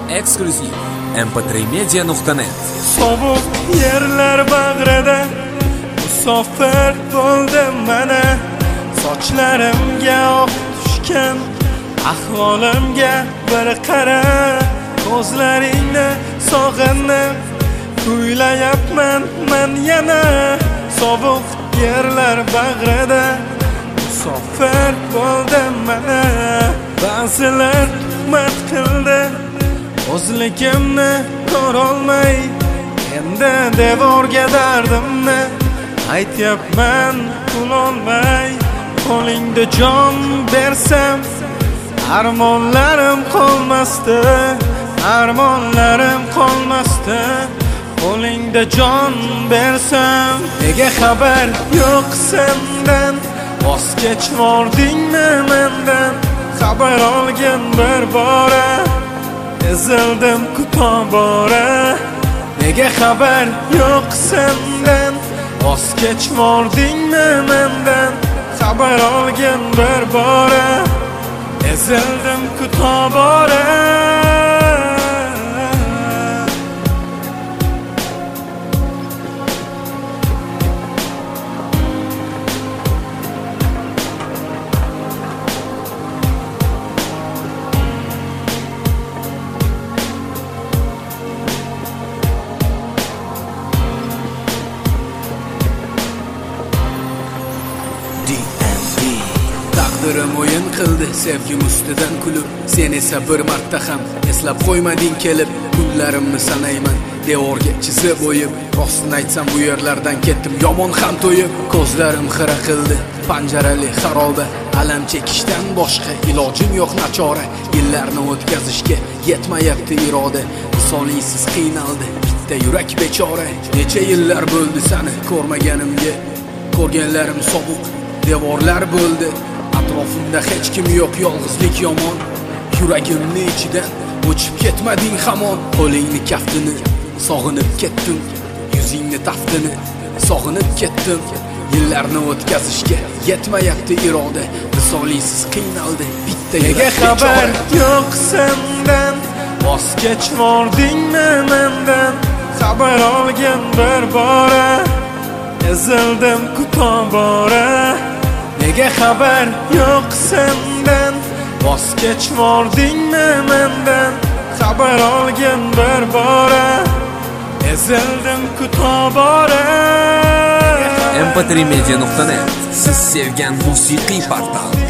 Eksklyuziv mp3media.net. Sovuq yerlar bag'rida musofir bo'ldim mana. Sochlarimga oq tushgan ahvolimga bir qara. Ko'zlaringni sog'inib kuylayapman men yana. Sovuq yerlar bag'rida musofir bo'ldim mana. Ba'zilar tuhmat qildi, o'zligimni ko'rolmay, endi devorga dardimni aytyapman kulolmay. Qo'lingda jon bersam armonlarim qolmasdi, armonlarim qolmasdi. Qo'lingda jon bersam, nega xabar yo'q sendan? Voz kechvordingmi mendan? Xabar olgin bir bora, ezildim tobora. Nega xabar yo'q sendan? Voz kechvordingmi mendan? Xabar olgin bir bora, ezildim tobora. Taqdirim o'yin qildi sevgim ustidan kulib, sen esa bir marta ham eslab qo'ymading kelib. Kunlarimni sanayman devorga chizib o'yib, rostini aytsam bu yerlardan ketdim yomon ham to'yib. Ko'zlarim xira qildi panjarali xaroba, alam chekishdan boshqa ilojim yo'q nachora. Yillarni o'tkazishga yetmayapti iroda, misolingsiz qiynaldi bitta yurak bechora. Necha yillar bo'ldi seni ko'rmaganimga, ko'rganlarim sovuq devorlar bo'ldi. Atrofimda hech kim yo'q, yolg'izlik yomon. Yuragimni ichidan o'chib ketmading hamon. Qo'lingni kaftini sog'inib ketdim, yuzingni taftini sog'inib ketdim. Yillarni o'tkazishga yetmayapti iroda, misolingsiz qiynaldi bitta nega xabar yo'q sendan? Voz kechvordingmi mendan? Xabar olgin bir bora, ezildim tobora. Nega xabar yo'q sendan? Voz kechvordingmi mendan? Xabar olgin bir bora, ezildim tobora. mp3media.net siz sevgan musiqiy portal.